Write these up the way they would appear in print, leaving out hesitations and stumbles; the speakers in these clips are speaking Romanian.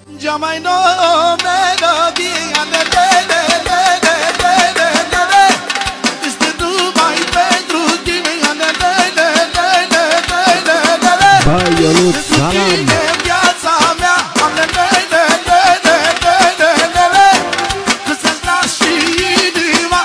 Cea mai nouă melodie este numai pentru tine. Băi, Ionuț, salam! Viața mea că să-ți las și inima.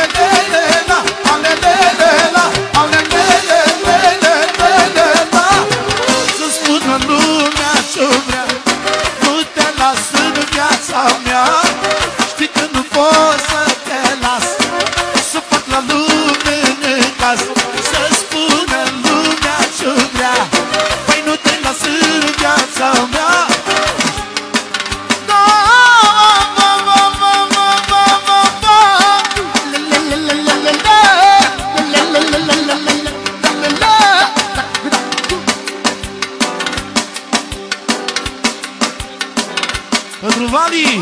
Să spună lumea ce-o vrea, nu te las în viața mea. Știi că nu pot să te las, să fac la lume în caz. Să spună lumea ce-o vrea, păi nu te las în viața mea. Pentru Vali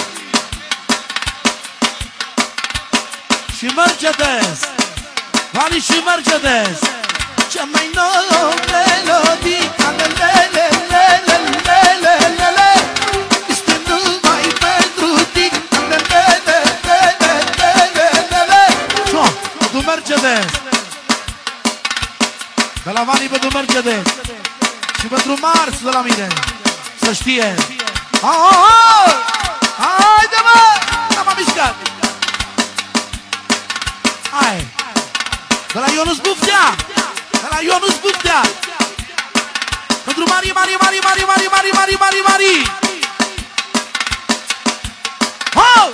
și Mercedes, Vali și Mercedes, cea mai nouă melodie este numai pentru tine. Pentru Mercedes, de la Vali pentru Mercedes și pentru Mars de la mine, să știe. Haide, mă! N-am mișcat! Hai! De la Ionuț Buftea! De la Ionuț Buftea! Pentru Mari! Ho!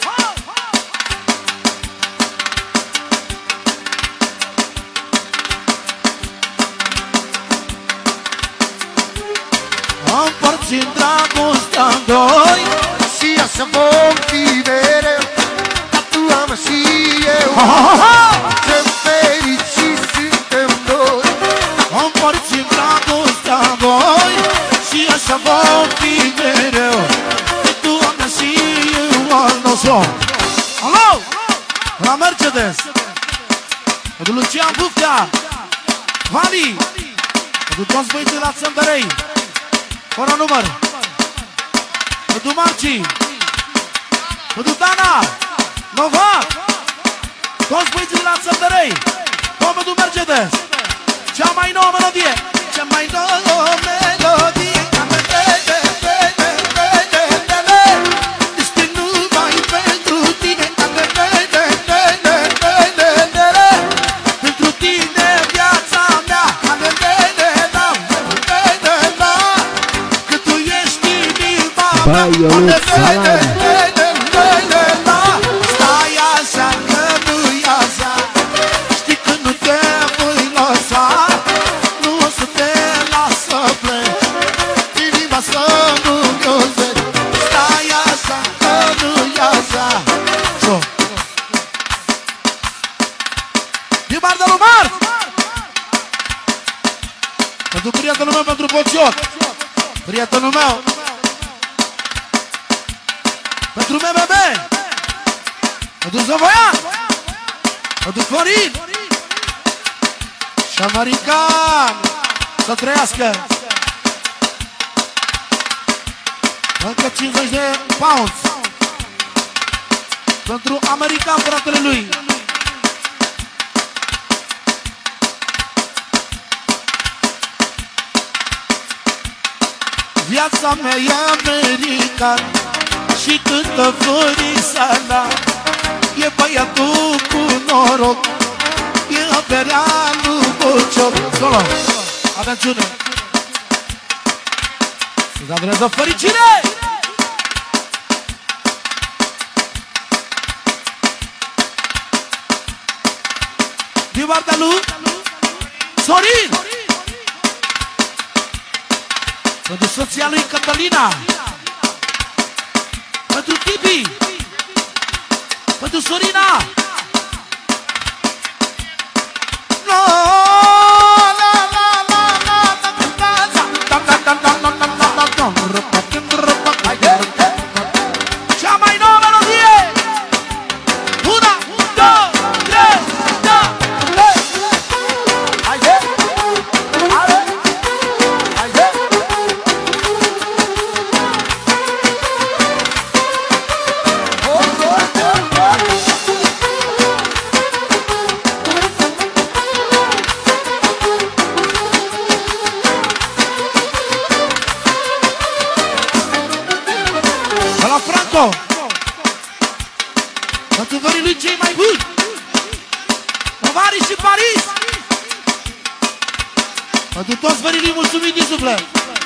Împărțim dragostea în doi și așa vom fi mereu, dar tu am și eu. Ce fericiți suntem noi. Împărțim dragostea în doi și așa vom fi mereu, dar tu am și eu al nostru. Alo! La Mercedes, pentru Lucian Buftea, Vali, pentru toți băieții la Țăndărei, fără număr, pentru Marci, pentru Dana, Novac, toți băieții la Țăndărei, tot pentru Mercedes, cea mai nouă melodie, cea mai nouă melodie. Este numai pentru tine. Pentru tine viața mea. Că tu ești inima mea. Băi, Ionuț, salam! Stai așa că nu-i așa, știi că nu te voi lăsa, nu o să te las să pleci, inima să nu mi-o zeci. Stai așa că nu-i așa. Din partea lui Mart, pentru prietenul meu, pentru Bocioc, prietenul meu, pentru MBB, pentru Zăvoian, pentru Florin și American, să trăiască. Încă 50 de pounds pentru American, fratele lui. Viața mea e american și cântă Florisana. E băiatul cu noroc, e averea lui Bocioc. Solo, atențiune, să-ți adresă fericire! Din partea lui Sorin, pentru soția lui Cătălina, pentru Tibi, pentru Sorina. Cea mai nouă melodie. 1, 2, 3, da! Haide! Haide! Marco! Pentru vării lui cei mai buni! Ovari și Paris! Pentru toți vării lui mulțumim din suflet!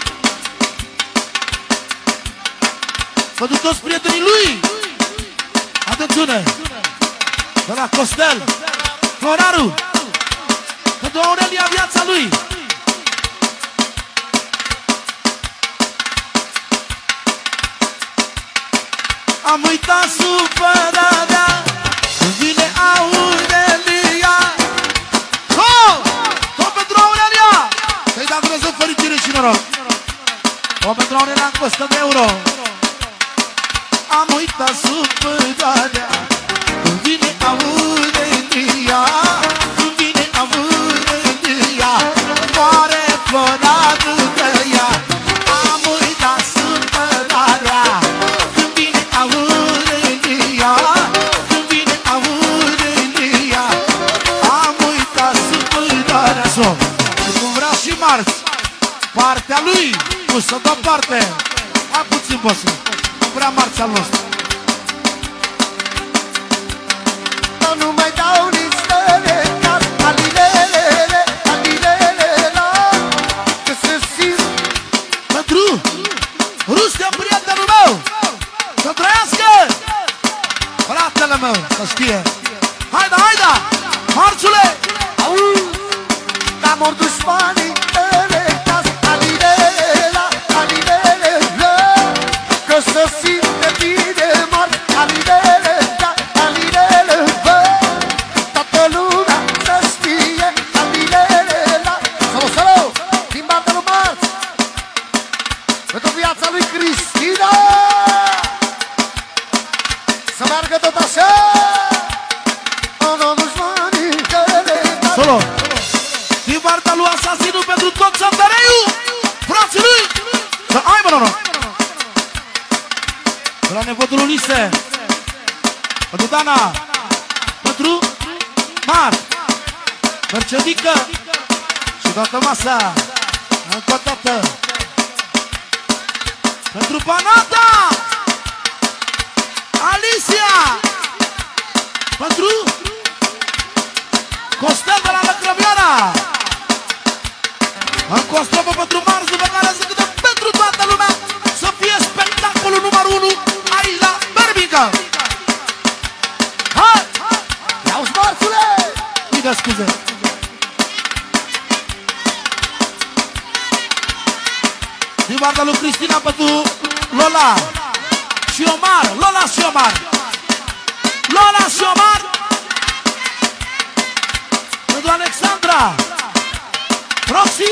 Pentru toți prietenii lui! Atențiune! De la Costel! Floraru! Pentru Aurelia viața lui! Am uitat supărarea când vine Aurelia. Tot pentru Aurelia! Să-i dea Dumnezeu fericire și noroc! Tot pentru Aurelia în 100 de euro! Am uitat supărarea când vine Aurelia. Când vine Aurelia, moare Floraru de ea. Am uitat supărarea când vine Aurelia. Când vine Aurelia, am uitat supărarea. Și cum vrea și marți, partea lui, pusă deoparte. Hai puțin, bossul, nu vrea marți al nostru. Nu mai dau nici stele, car alilelele, alilelela, că se simt. Pentru Rustea, prietenul meu, să trăiască! Fratele meu, să știe. Haida, haida, marțule! Dar mor dușmanii tale, caz alilela, alilelela, că se simte bine mor, alilelela, alilelela, toată lumea să știe, alilelela. Salut, salut, din partea lui Marț, pentru viața lui Cristina, să meargă tot așa. Solo! Din partea lui Asasinul pentru tot Santăreiu! Frații lui! Să aibă noroc! De la nepotul lui Lise, pentru Dana, pentru Marc, Mercedică și toată masa, încă o dată, pentru Panata, Alicia, pentru Costel de la Lăcrămioara, încă o strofă pentru Marț, după care să cântăm pentru toată lumea, să fie spectacolul numărul 1 aici la Birmingham. Hai! Ia-uși, Marțule! Uite, scuze. Din partea lui Cristina pentru Lola și Omar, Lola și Omar, Lola și Omar, pentru Alexandra, Roxy,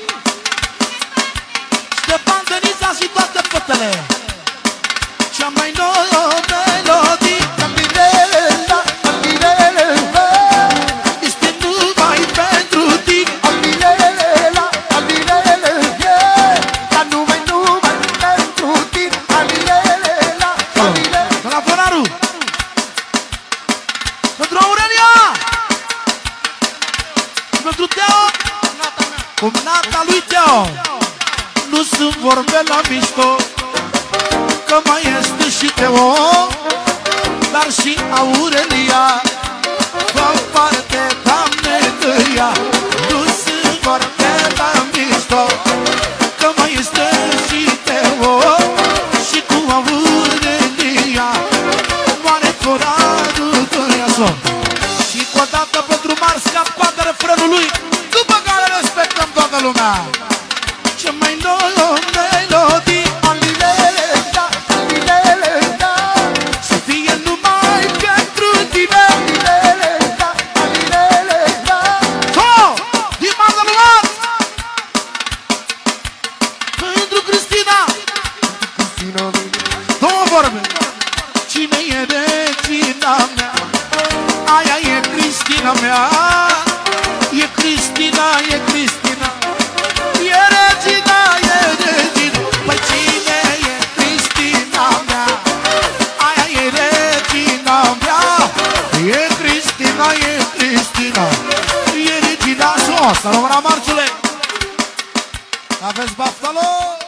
Ștefan, Denița și toate fetele. Cea mai nouă melodie Alilelela, alilelela, este numai pentru tine. alilelela, alilelela, dar numai pentru tine, alilelela, alilelela. De la Floraru, pentru Aurelia și pentru Teo, cum nata lui Teo. Nu sunt vorbe la mișto, că mai este și Teo, dar și Aurelia fac parte, Doamne, de ea. Nu sunt vorbe la mișto, că mai este și Teo, și cu Aurelia moare Floraru de ea. Și cu o dată pentru Mars, cap refrenul lui, după care respectăm toată lumea. Ce mai nouă melodie, Alilelela, alilelela, să fie numai pentru tine. alilelela, alilelela. Din partea lui Marț, pentru Cristina, două vorbe. Cine e regina mea? Aia e Cristina mea. E Cristina, e Cristina, e regina, e regina. Păi cine e Cristina mea? Aia e regina mea. E Cristina, e Cristina, e regina. Să rămână, Marțule. Aveți baftă lor.